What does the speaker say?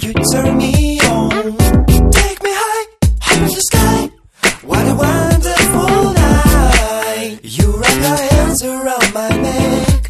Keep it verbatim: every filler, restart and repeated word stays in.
you turn me on. Take me high, high in the sky. What a wonderful night. You wrap your hands around my neck.